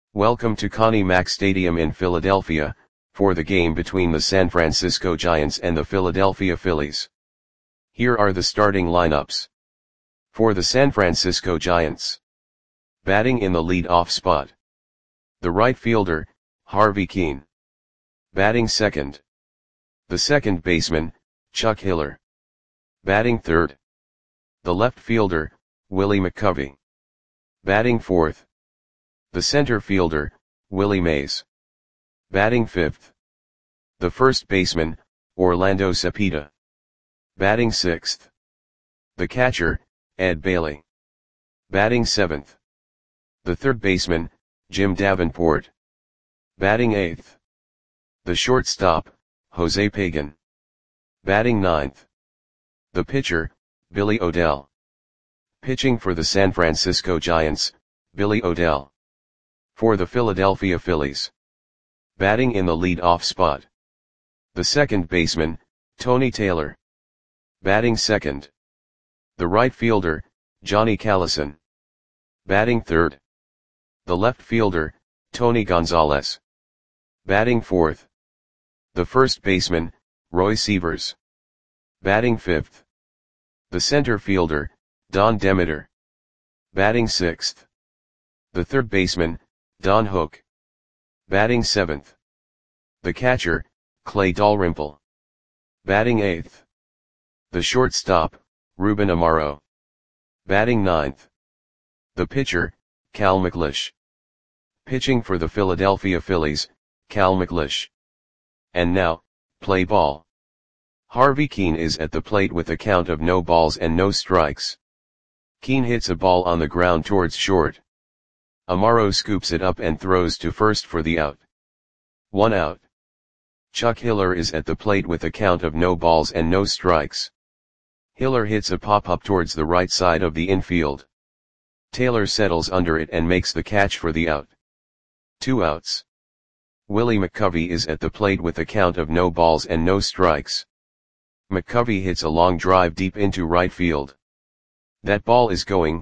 Welcome to Connie Mack Stadium in Philadelphia, for the game between the San Francisco Giants and the Philadelphia Phillies. Here are the starting lineups. For the San Francisco Giants. Batting in the lead-off spot. The right fielder, Harvey Kuenn. Batting second. The second baseman, Chuck Hiller. Batting third. The left fielder, Willie McCovey. Batting fourth. The center fielder, Willie Mays. Batting fifth. The first baseman, Orlando Cepeda. Batting sixth. The catcher, Ed Bailey. Batting seventh. The third baseman, Jim Davenport. Batting eighth. The shortstop, Jose Pagan. Batting ninth. The pitcher, Billy O'Dell. Pitching for the San Francisco Giants, Billy O'Dell. For the Philadelphia Phillies. Batting in the lead-off spot. The second baseman, Tony Taylor. Batting second. The right fielder, Johnny Callison. Batting third. The left fielder, Tony Gonzalez. Batting fourth. The first baseman, Roy Sievers. Batting fifth. The center fielder, Don Demeter. Batting sixth. The third baseman, Don Hook. Batting seventh. The catcher, Clay Dalrymple. Batting eighth. The shortstop, Ruben Amaro. Batting ninth. The pitcher, Cal McLeish. Pitching for the Philadelphia Phillies, Cal McLeish. And now, play ball. Harvey Kuenn is at the plate with a count of no balls and no strikes. Kuenn hits a ball on the ground towards short. Amaro scoops it up and throws to first for the out. 1 out. Chuck Hiller is at the plate with a count of no balls and no strikes. Hiller hits a pop-up towards the right side of the infield. Taylor settles under it and makes the catch for the out. 2 outs. Willie McCovey is at the plate with a count of no balls and no strikes. McCovey hits a long drive deep into right field. That ball is gone.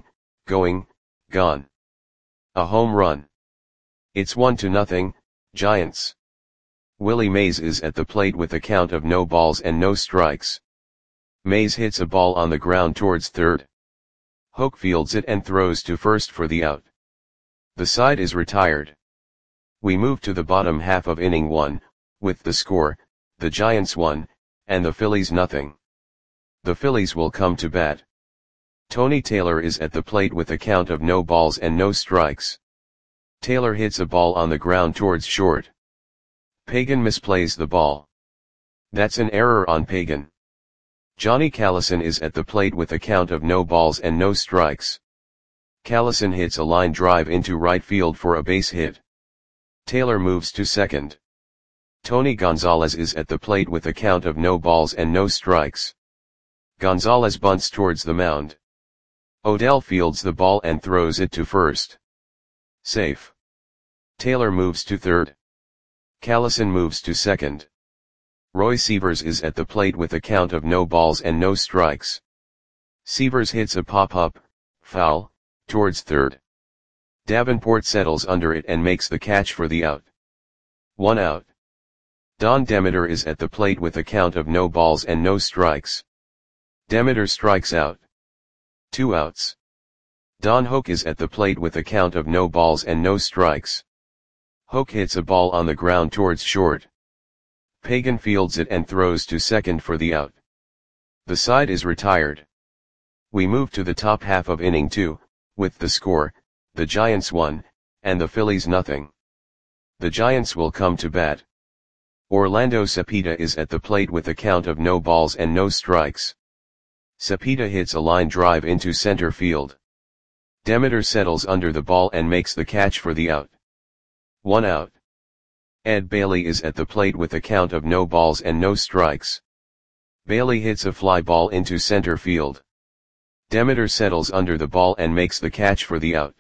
A home run. It's 1-0, Giants. Willie Mays is at the plate with a count of no balls and no strikes. Mays hits a ball on the ground towards third. Hook fields it and throws to first for the out. The side is retired. We move to the bottom half of inning 1, with the score, the Giants 1, and the Phillies 0. The Phillies will come to bat. Tony Taylor is at the plate with a count of no balls and no strikes. Taylor hits a ball on the ground towards short. Pagan misplays the ball. That's an error on Pagan. Johnny Callison is at the plate with a count of no balls and no strikes. Callison hits a line drive into right field for a base hit. Taylor moves to second. Tony Gonzalez is at the plate with a count of no balls and no strikes. Gonzalez bunts towards the mound. O'Dell fields the ball and throws it to first. Safe. Taylor moves to third. Callison moves to second. Roy Sievers is at the plate with a count of no balls and no strikes. Sievers hits a pop-up, foul, towards third. Davenport settles under it and makes the catch for the out. 1 out. Don Demeter is at the plate with a count of no balls and no strikes. Demeter strikes out. 2 outs. Don Hook is at the plate with a count of no balls and no strikes. Hook hits a ball on the ground towards short. Pagan fields it and throws to second for the out. The side is retired. We move to the top half of inning 2, with the score, the Giants 1, and the Phillies 0. The Giants will come to bat. Orlando Cepeda is at the plate with a count of no balls and no strikes. Cepeda hits a line drive into center field. Demeter settles under the ball and makes the catch for the out. 1 out. Ed Bailey is at the plate with a count of no balls and no strikes. Bailey hits a fly ball into center field. Demeter settles under the ball and makes the catch for the out.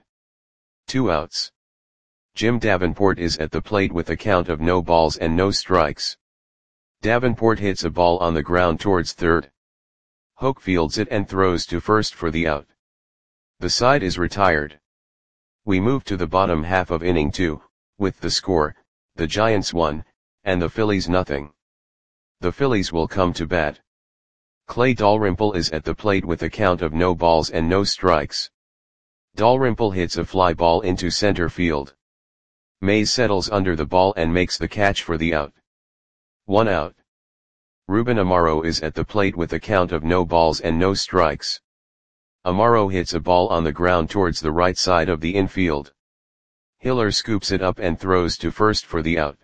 2 outs. Jim Davenport is at the plate with a count of no balls and no strikes. Davenport hits a ball on the ground towards third. Hook fields it and throws to first for the out. The side is retired. We move to the bottom half of inning 2, with the score, the Giants 1, and the Phillies nothing. The Phillies will come to bat. Clay Dalrymple is at the plate with a count of no balls and no strikes. Dalrymple hits a fly ball into center field. Mays settles under the ball and makes the catch for the out. 1 out. Ruben Amaro is at the plate with a count of no balls and no strikes. Amaro hits a ball on the ground towards the right side of the infield. Hiller scoops it up and throws to first for the out.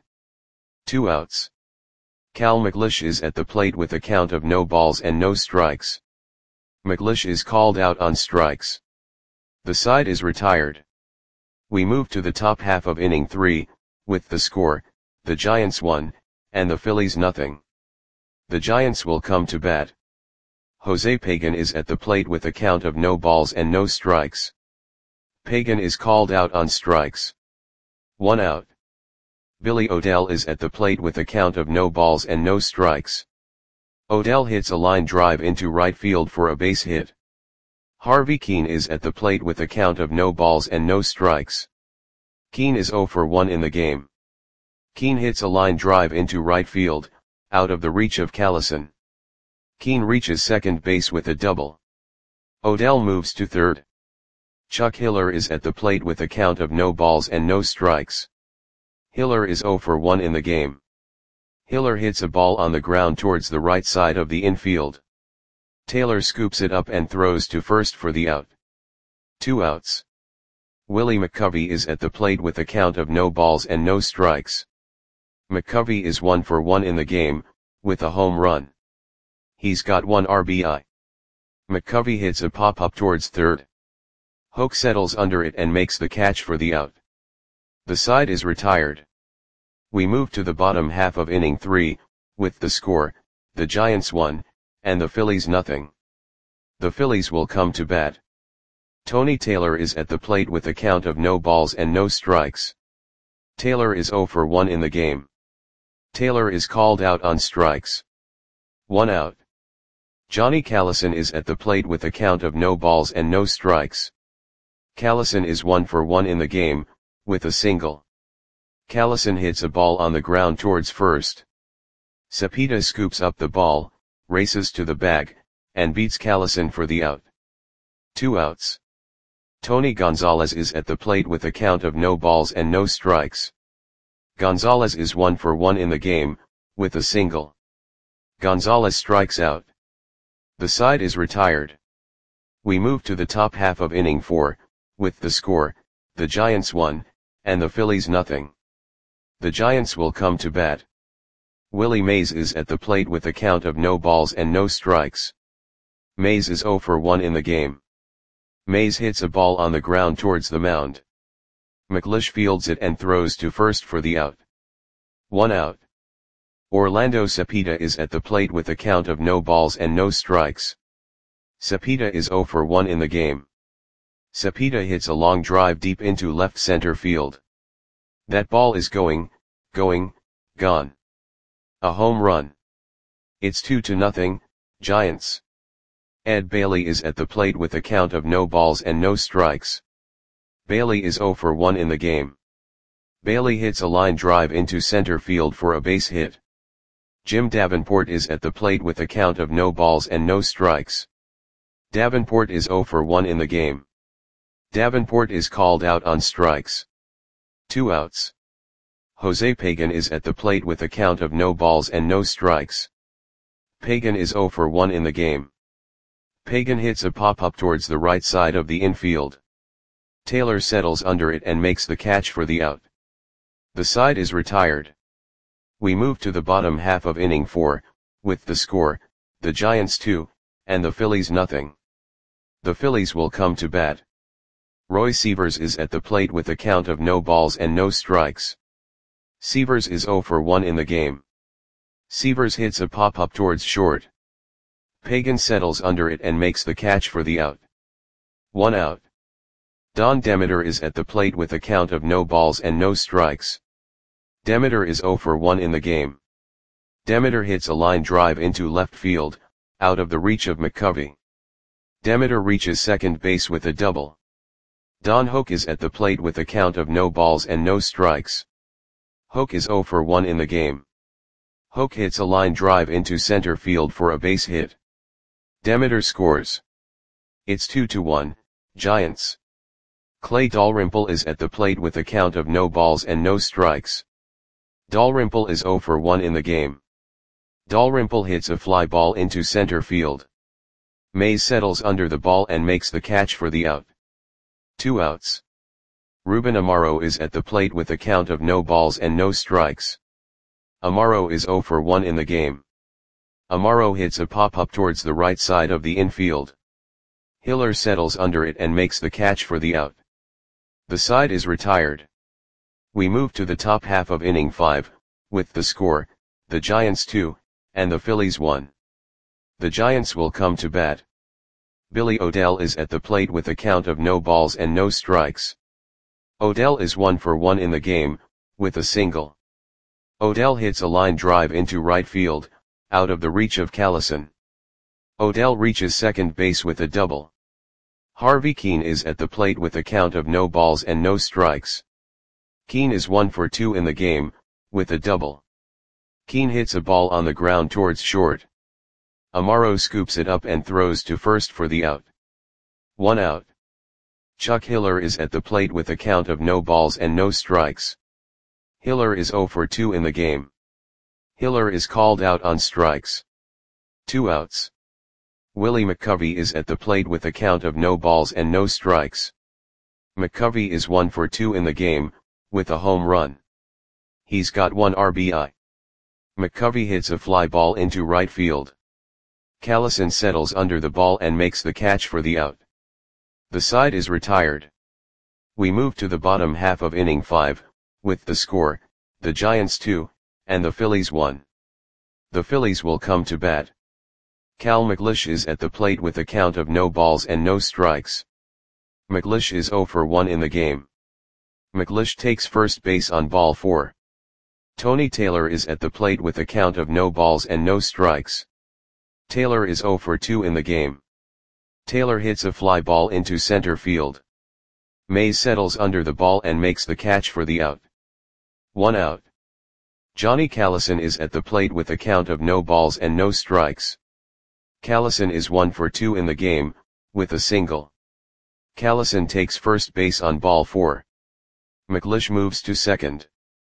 2 outs. Cal McLeish is at the plate with a count of no balls and no strikes. McLeish is called out on strikes. The side is retired. We move to the top half of inning 3, with the score, the Giants 1, and the Phillies nothing. The Giants will come to bat. Jose Pagan is at the plate with a count of no balls and no strikes. Pagan is called out on strikes. 1 out. Billy Odell is at the plate with a count of no balls and no strikes. Odell hits a line drive into right field for a base hit. Harvey Keene is at the plate with a count of no balls and no strikes. Keene is 0 for 1 in the game. Keene hits a line drive into right field, out of the reach of Callison. Keene reaches second base with a double. Odell moves to third. Chuck Hiller is at the plate with a count of no balls and no strikes. Hiller is 0 for 1 in the game. Hiller hits a ball on the ground towards the right side of the infield. Taylor scoops it up and throws to first for the out. 2 outs. Willie McCovey is at the plate with a count of no balls and no strikes. McCovey is 1 for 1 in the game, with a home run. He's got 1 RBI. McCovey hits a pop-up towards third. Hoke settles under it and makes the catch for the out. The side is retired. We move to the bottom half of inning 3, with the score, the Giants 1, and the Phillies nothing. The Phillies will come to bat. Tony Taylor is at the plate with a count of no balls and no strikes. Taylor is 0 for 1 in the game. Taylor is called out on strikes. 1 out. Johnny Callison is at the plate with a count of no balls and no strikes. Callison is 1 for 1 in the game, with a single. Callison hits a ball on the ground towards first. Cepeda scoops up the ball, races to the bag, and beats Callison for the out. 2 outs. Tony Gonzalez is at the plate with a count of no balls and no strikes. Gonzalez is 1 for 1 in the game, with a single. Gonzalez strikes out. The side is retired. We move to the top half of inning 4, with the score, the Giants 1, and the Phillies nothing. The Giants will come to bat. Willie Mays is at the plate with a count of no balls and no strikes. Mays is 0 for 1 in the game. Mays hits a ball on the ground towards the mound. McLeish fields it and throws to first for the out. 1 out. Orlando Cepeda is at the plate with a count of no balls and no strikes. Cepeda is 0 for 1 in the game. Cepeda hits a long drive deep into left center field. That ball is gone. A home run. It's 2-0, Giants. Ed Bailey is at the plate with a count of no balls and no strikes. Bailey is 0 for 1 in the game. Bailey hits a line drive into center field for a base hit. Jim Davenport is at the plate with a count of no balls and no strikes. Davenport is 0 for 1 in the game. Davenport is called out on strikes. 2 outs. Jose Pagan is at the plate with a count of no balls and no strikes. Pagan is 0 for 1 in the game. Pagan hits a pop-up towards the right side of the infield. Taylor settles under it and makes the catch for the out. The side is retired. We move to the bottom half of inning 4, with the score, the Giants 2, and the Phillies nothing. The Phillies will come to bat. Roy Sievers is at the plate with a count of no balls and no strikes. Sievers is 0 for 1 in the game. Sievers hits a pop-up towards short. Pagan settles under it and makes the catch for the out. 1 out. Don Demeter is at the plate with a count of no balls and no strikes. Demeter is 0 for 1 in the game. Demeter hits a line drive into left field, out of the reach of McCovey. Demeter reaches second base with a double. Don Hoak is at the plate with a count of no balls and no strikes. Hoak is 0 for 1 in the game. Hoak hits a line drive into center field for a base hit. Demeter scores. It's 2-1, Giants. Clay Dalrymple is at the plate with a count of no balls and no strikes. Dalrymple is 0 for 1 in the game. Dalrymple hits a fly ball into center field. Mays settles under the ball and makes the catch for the out. 2 outs. Ruben Amaro is at the plate with a count of no balls and no strikes. Amaro is 0 for 1 in the game. Amaro hits a pop-up towards the right side of the infield. Hiller settles under it and makes the catch for the out. The side is retired. We move to the top half of inning 5, with the score, the Giants 2, and the Phillies 1. The Giants will come to bat. Billy O'Dell is at the plate with a count of no balls and no strikes. O'Dell is 1 for 1 in the game, with a single. O'Dell hits a line drive into right field, out of the reach of Callison. O'Dell reaches second base with a double. Harvey Keene is at the plate with a count of no balls and no strikes. Keene is 1 for 2 in the game, with a double. Keene hits a ball on the ground towards short. Amaro scoops it up and throws to first for the out. 1 out. Chuck Hiller is at the plate with a count of no balls and no strikes. Hiller is 0 for 2 in the game. Hiller is called out on strikes. 2 outs. Willie McCovey is at the plate with a count of no balls and no strikes. McCovey is 1 for 2 in the game, with a home run. He's got 1 RBI. McCovey hits a fly ball into right field. Callison settles under the ball and makes the catch for the out. The side is retired. We move to the bottom half of inning 5, with the score, the Giants 2, and the Phillies 1. The Phillies will come to bat. Cal McLeish is at the plate with a count of no balls and no strikes. McLeish is 0 for 1 in the game. McLeish takes first base on ball 4. Tony Taylor is at the plate with a count of no balls and no strikes. Taylor is 0 for 2 in the game. Taylor hits a fly ball into center field. Mays settles under the ball and makes the catch for the out. 1 out. Johnny Callison is at the plate with a count of no balls and no strikes. Callison is 1 for 2 in the game, with a single. Callison takes first base on ball 4. McLeish moves to second.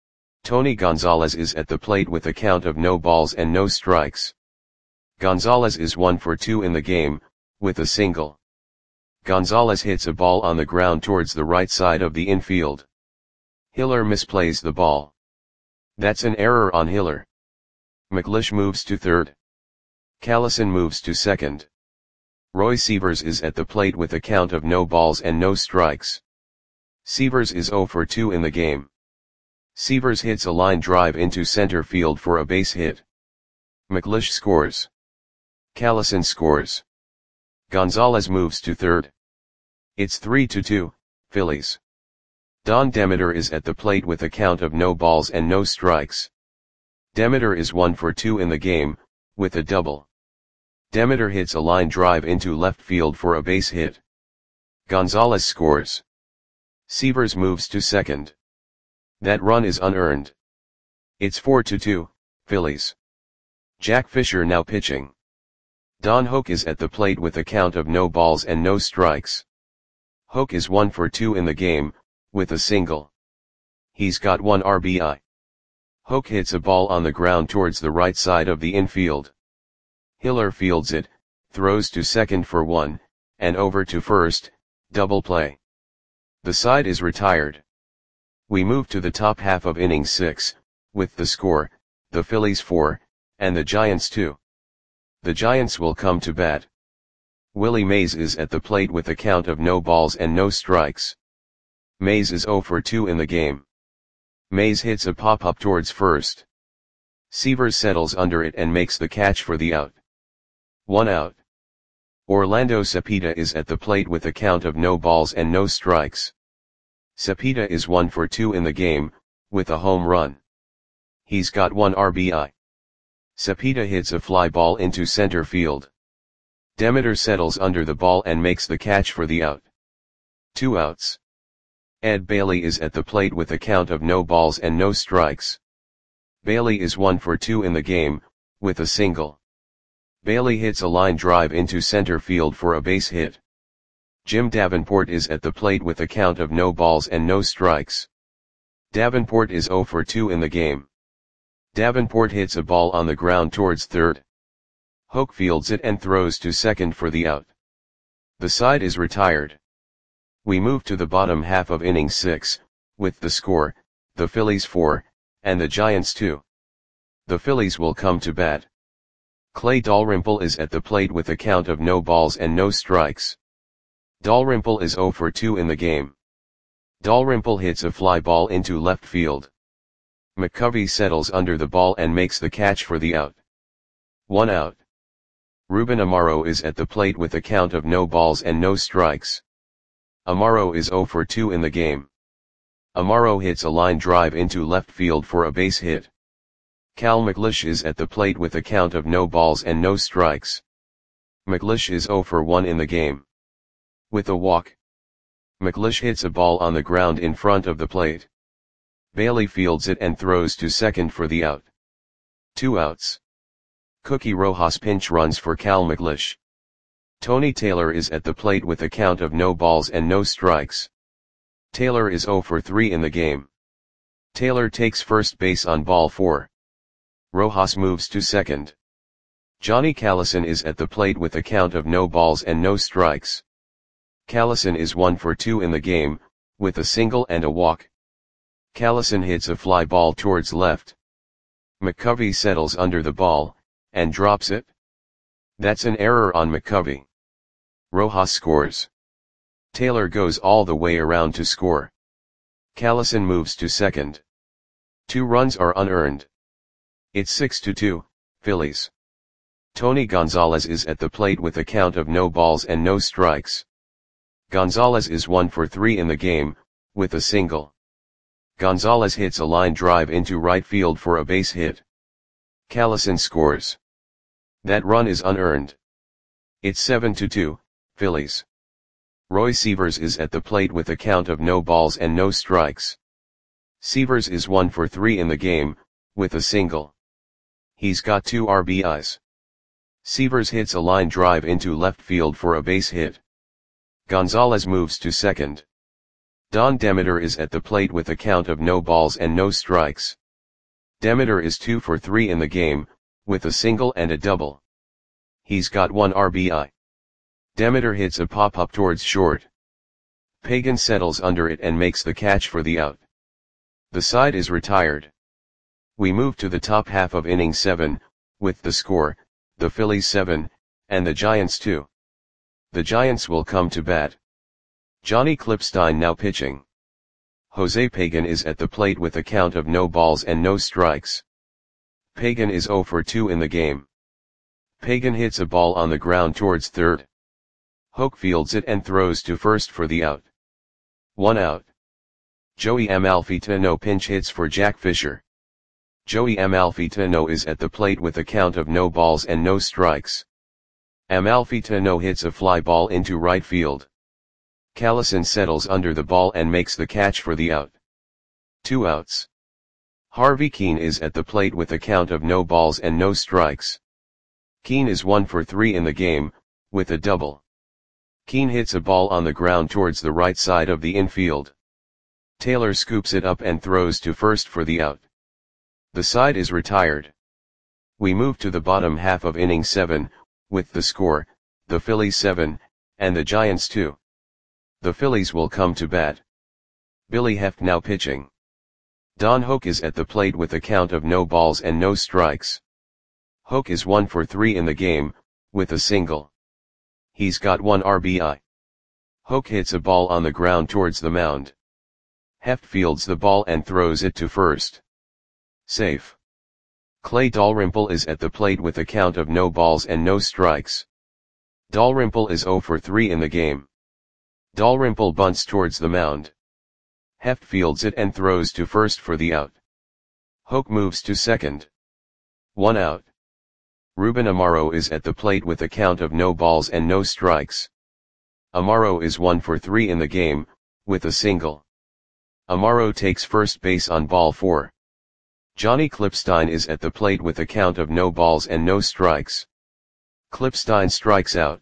Tony Gonzalez is at the plate with a count of no balls and no strikes. Gonzalez is 1 for 2 in the game, with a single. Gonzalez hits a ball on the ground towards the right side of the infield. Hiller misplays the ball. That's an error on Hiller. McLeish moves to third. Callison moves to second. Roy Sievers is at the plate with a count of no balls and no strikes. Sievers is 0 for 2 in the game. Sievers hits a line drive into center field for a base hit. McLeish scores. Callison scores. Gonzalez moves to third. It's 3-2, Phillies. Don Demeter is at the plate with a count of no balls and no strikes. Demeter is 1 for 2 in the game, with a double. Demeter hits a line drive into left field for a base hit. Gonzalez scores. Sievers moves to second. That run is unearned. It's 4-2, Phillies. Jack Fisher now pitching. Don Hoak is at the plate with a count of no balls and no strikes. Hoak is 1 for 2 in the game, with a single. He's got 1 RBI. Hoak hits a ball on the ground towards the right side of the infield. Hiller fields it, throws to second for 1, and over to first, double play. The side is retired. We move to the top half of inning 6, with the score, the Phillies 4, and the Giants 2. The Giants will come to bat. Willie Mays is at the plate with a count of no balls and no strikes. Mays is 0 for 2 in the game. Mays hits a pop-up towards first. Sievers settles under it and makes the catch for the out. 1 out. Orlando Cepeda is at the plate with a count of no balls and no strikes. Cepeda is 1 for 2 in the game, with a home run. He's got 1 RBI. Cepeda hits a fly ball into center field. Demeter settles under the ball and makes the catch for the out. 2 outs. Ed Bailey is at the plate with a count of no balls and no strikes. Bailey is 1 for 2 in the game, with a single. Bailey hits a line drive into center field for a base hit. Jim Davenport is at the plate with a count of no balls and no strikes. Davenport is 0 for 2 in the game. Davenport hits a ball on the ground towards third. Hoke fields it and throws to second for the out. The side is retired. We move to the bottom half of inning 6, with the score, the Phillies 4, and the Giants 2. The Phillies will come to bat. Clay Dalrymple is at the plate with a count of no balls and no strikes. Dalrymple is 0 for 2 in the game. Dalrymple hits a fly ball into left field. McCovey settles under the ball and makes the catch for the out. 1 out. Ruben Amaro is at the plate with a count of no balls and no strikes. Amaro is 0 for 2 in the game. Amaro hits a line drive into left field for a base hit. Cal McLeish is at the plate with a count of no balls and no strikes. McLeish is 0 for 1 in the game. With a walk, McLeish hits a ball on the ground in front of the plate. Bailey fields it and throws to second for the out. 2 outs. Cookie Rojas pinch runs for Cal McLeish. Tony Taylor is at the plate with a count of no balls and no strikes. Taylor is 0 for 3 in the game. Taylor takes first base on ball 4. Rojas moves to second. Johnny Callison is at the plate with a count of no balls and no strikes. Callison is 1 for 2 in the game, with a single and a walk. Callison hits a fly ball towards left. McCovey settles under the ball, and drops it. That's an error on McCovey. Rojas scores. Taylor goes all the way around to score. Callison moves to second. 2 runs are unearned. It's 6-2, Phillies. Tony Gonzalez is at the plate with a count of no balls and no strikes. Gonzalez is 1 for 3 in the game, with a single. Gonzalez hits a line drive into right field for a base hit. Callison scores. That run is unearned. It's 7-2, Phillies. Roy Sievers is at the plate with a count of no balls and no strikes. Sievers is 1 for 3 in the game, with a single. He's got 2 RBIs. Sievers hits a line drive into left field for a base hit. Gonzalez moves to second. Don Demeter is at the plate with a count of no balls and no strikes. Demeter is 2 for 3 in the game, with a single and a double. He's got 1 RBI. Demeter hits a pop-up towards short. Pagan settles under it and makes the catch for the out. The side is retired. We move to the top half of inning 7, with the score, the Phillies 7, and the Giants 2. The Giants will come to bat. Johnny Clipstein now pitching. Jose Pagan is at the plate with a count of no balls and no strikes. Pagan is 0 for 2 in the game. Pagan hits a ball on the ground towards third. Hoke fields it and throws to first for the out. 1 out. Joey Amalfitano pinch hits for Jack Fisher. Joey Amalfitano is at the plate with a count of no balls and no strikes. Amalfitano hits a fly ball into right field. Callison settles under the ball and makes the catch for the out. 2 outs. Harvey Keene is at the plate with a count of no balls and no strikes. Keene is 1 for 3 in the game, with a double. Keene hits a ball on the ground towards the right side of the infield. Taylor scoops it up and throws to first for the out. The side is retired. We move to the bottom half of inning 7, with the score, the Phillies 7, and the Giants 2. The Phillies will come to bat. Billy Heft now pitching. Don Hoke is at the plate with a count of no balls and no strikes. Hoke is 1 for 3 in the game, with a single. He's got 1 RBI. Hoke hits a ball on the ground towards the mound. Heft fields the ball and throws it to first. Safe. Clay Dalrymple is at the plate with a count of no balls and no strikes. Dalrymple is 0 for 3 in the game. Dalrymple bunts towards the mound. Heft fields it and throws to first for the out. Hoke moves to second. 1 out. Ruben Amaro is at the plate with a count of no balls and no strikes. Amaro is 1 for 3 in the game, with a single. Amaro takes first base on ball 4. Johnny Klipstein is at the plate with a count of no balls and no strikes. Klipstein strikes out.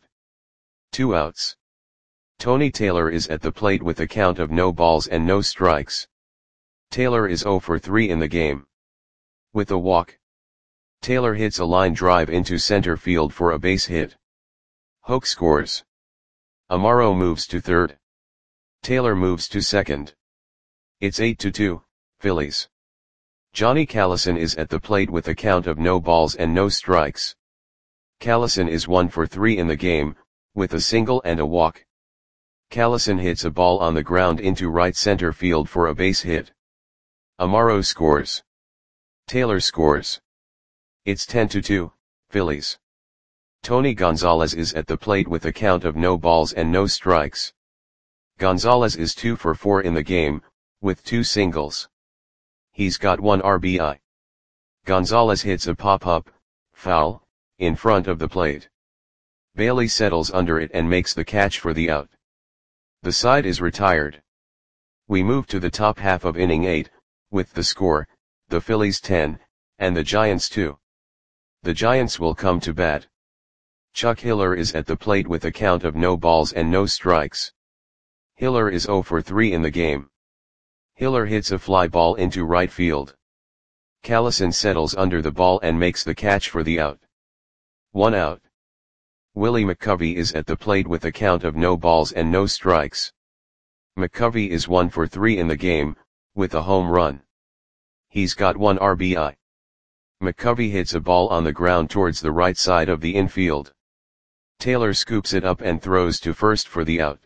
2 outs. Tony Taylor is at the plate with a count of no balls and no strikes. Taylor is 0 for 3 in the game. With a walk, Taylor hits a line drive into center field for a base hit. Hoke scores. Amaro moves to third. Taylor moves to second. It's 8-2, Phillies. Johnny Callison is at the plate with a count of no balls and no strikes. Callison is 1 for 3 in the game, with a single and a walk. Callison hits a ball on the ground into right center field for a base hit. Amaro scores. Taylor scores. It's 10-2, Phillies. Tony Gonzalez is at the plate with a count of no balls and no strikes. Gonzalez is 2 for 4 in the game, with 2 singles. He's got 1 RBI. Gonzalez hits a pop-up, foul, in front of the plate. Bailey settles under it and makes the catch for the out. The side is retired. We move to the top half of inning 8, with the score, the Phillies 10, and the Giants 2. The Giants will come to bat. Chuck Hiller is at the plate with a count of no balls and no strikes. Hiller is 0 for 3 in the game. Hiller hits a fly ball into right field. Callison settles under the ball and makes the catch for the out. 1 out. Willie McCovey is at the plate with a count of no balls and no strikes. McCovey is 1 for 3 in the game, with a home run. He's got 1 RBI. McCovey hits a ball on the ground towards the right side of the infield. Taylor scoops it up and throws to first for the out.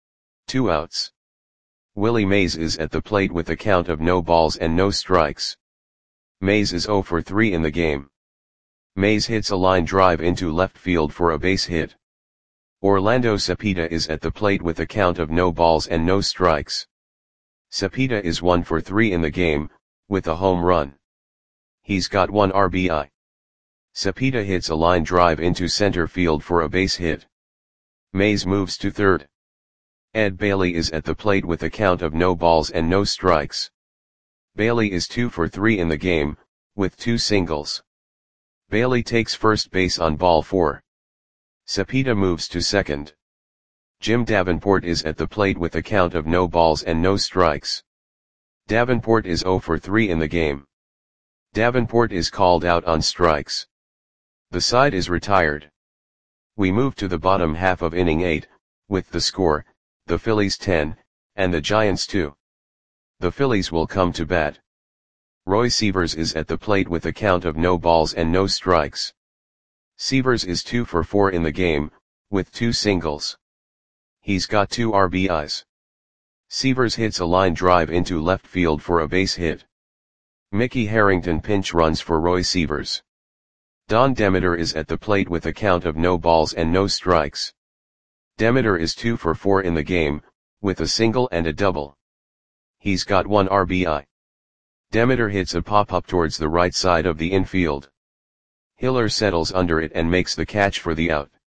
2 outs. Willie Mays is at the plate with a count of no balls and no strikes. Mays is 0 for 3 in the game. Mays hits a line drive into left field for a base hit. Orlando Cepeda is at the plate with a count of no balls and no strikes. Cepeda is 1 for 3 in the game, with a home run. He's got 1 RBI. Cepeda hits a line drive into center field for a base hit. Mays moves to third. Ed Bailey is at the plate with a count of no balls and no strikes. Bailey is 2 for 3 in the game, with 2 singles. Bailey takes first base on ball 4. Cepeda moves to second. Jim Davenport is at the plate with a count of no balls and no strikes. Davenport is 0 for 3 in the game. Davenport is called out on strikes. The side is retired. We move to the bottom half of inning 8, with the score, the Phillies 10, and the Giants 2. The Phillies will come to bat. Roy Sievers is at the plate with a count of no balls and no strikes. Sievers is 2 for 4 in the game, with 2 singles. He's got 2 RBIs. Sievers hits a line drive into left field for a base hit. Mickey Harrington pinch runs for Roy Sievers. Don Demeter is at the plate with a count of no balls and no strikes. Demeter is 2 for 4 in the game, with a single and a double. He's got 1 RBI. Demeter hits a pop-up towards the right side of the infield. Hiller settles under it and makes the catch for the out.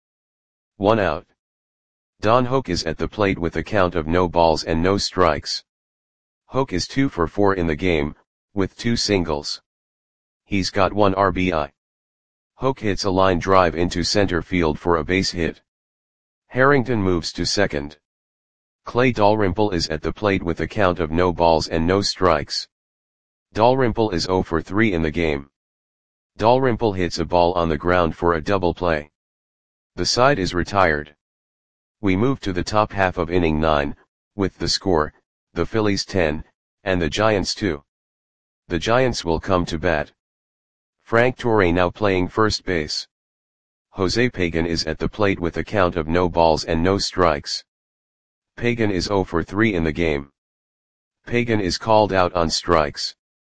1 out. Don Hoke is at the plate with a count of no balls and no strikes. Hoke is 2 for 4 in the game, with 2 singles. He's got 1 RBI. Hoke hits a line drive into center field for a base hit. Harrington moves to second. Clay Dalrymple is at the plate with a count of no balls and no strikes. Dalrymple is 0 for 3 in the game. Dalrymple hits a ball on the ground for a double play. The side is retired. We move to the top half of inning 9, with the score, the Phillies 10, and the Giants 2. The Giants will come to bat. Frank Torre now playing first base. Jose Pagan is at the plate with a count of no balls and no strikes. Pagan is 0 for 3 in the game. Pagan is called out on strikes.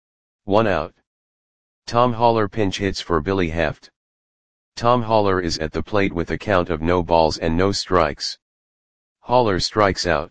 1 out. Tom Haller pinch hits for Billy Heft. Tom Haller is at the plate with a count of no balls and no strikes. Haller strikes out.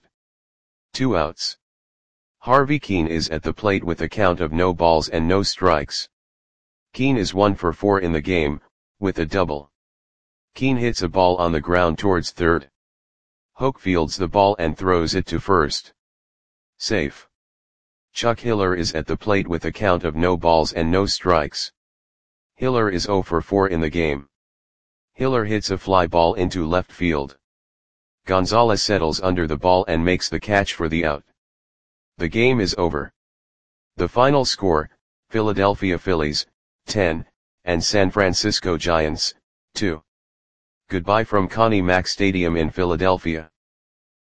2 outs. Harvey Keene is at the plate with a count of no balls and no strikes. Keene is 1 for 4 in the game, with a double. Keene hits a ball on the ground towards third. Hoke fields the ball and throws it to first. Safe. Chuck Hiller is at the plate with a count of no balls and no strikes. Hiller is 0 for 4 in the game. Hiller hits a fly ball into left field. Gonzalez settles under the ball and makes the catch for the out. The game is over. The final score, Philadelphia Phillies, 10, and San Francisco Giants, 2. Goodbye from Connie Mack Stadium in Philadelphia.